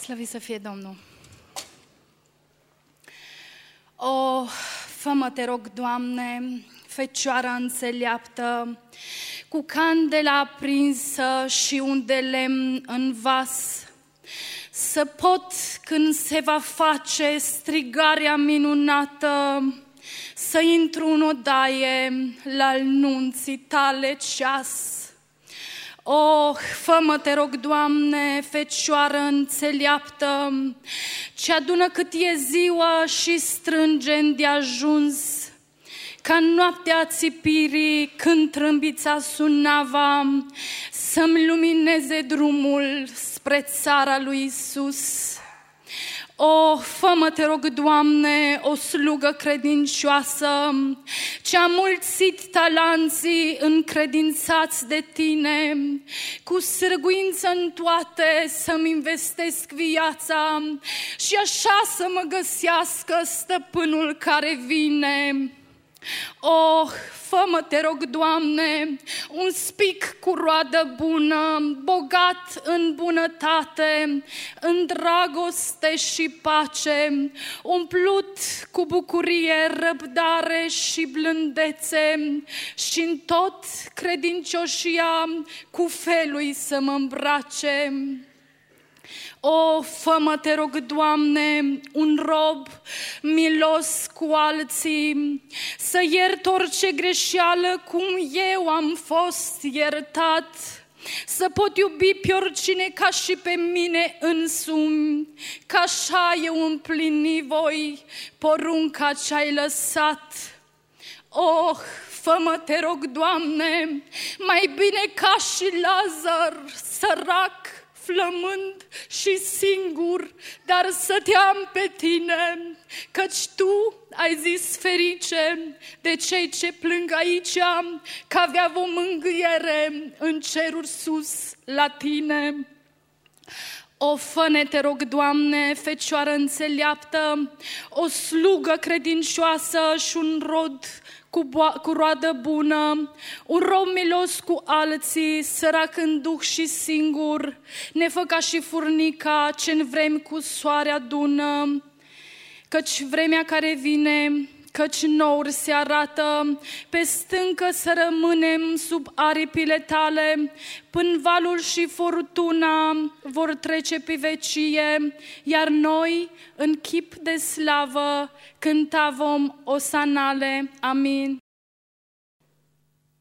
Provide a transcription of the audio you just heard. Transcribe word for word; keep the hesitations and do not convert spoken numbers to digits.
Slăvit să fie Domnul! O, fă-mă, te rog, Doamne, Fecioară înțeleaptă, cu candela aprinsă și un de lemn în vas, să pot, când se va face strigarea minunată, să intru în odaie la nunții tale ceas. Oh, fă-mă, te rog, Doamne, Fecioară înțeleaptă, ce adună cât e ziua și strânge îndeajuns, ca noaptea țipirii, când trâmbița sunava, să-mi lumineze drumul spre țara lui Iisus. O, fă-mă, te rog, Doamne, o slugă credincioasă, ce-a mulțit talanții încredințați de Tine, cu sârguință în toate să-mi investesc viața și așa să mă găsească stăpânul care vine. Oh, fă-mă, te rog, Doamne, un spic cu roadă bună, bogat în bunătate, în dragoste și pace, umplut cu bucurie, răbdare și blândețe și în tot credincioșia cu felui să mă îmbrace. O, fă-mă, te rog, Doamne, un rob milos cu alții, să iert orice greșeală cum eu am fost iertat, să pot iubi pe oricine ca și pe mine însumi, că așa eu împlini voi porunca ce-ai lăsat. Oh, fă-mă, te rog, Doamne, mai bine ca și Lazar, sărac, flămând și singur, dar să te am pe Tine, căci Tu ai zis ferice de cei ce plâng aici, că avea o mângâiere în ceruri sus la Tine. O, fă-ne, te rog, Doamne, Fecioară înțeleaptă, o slugă credincioasă și un rod cu, cu roadă bună, un rob milos cu alții, sărac în duh și singur, ne fă ca și furnica ce-n vrem cu soare adună, căci vremea care vine, căci nouri se arată, pe stâncă să rămânem sub aripile Tale, până valul și furtuna vor trece pe vecie, iar noi, în chip de slavă, cânta vom osanale. Amin.